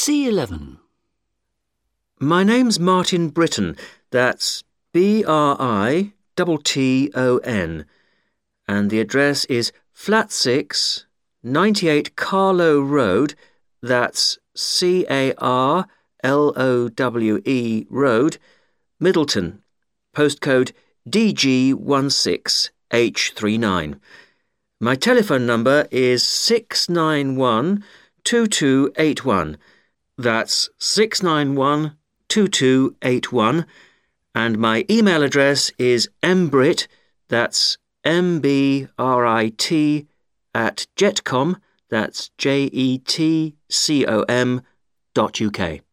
C11. My name's Martin Britton. That's Britton. And the address is Flat 6, 98 Carlow Road. That's Carlowe Road, Middleton. Postcode DG16H39. My telephone number is 691-2281. That's 691-2281. And my email address is mbrit, that's mbrit, @jetcom, that's jetcom.uk.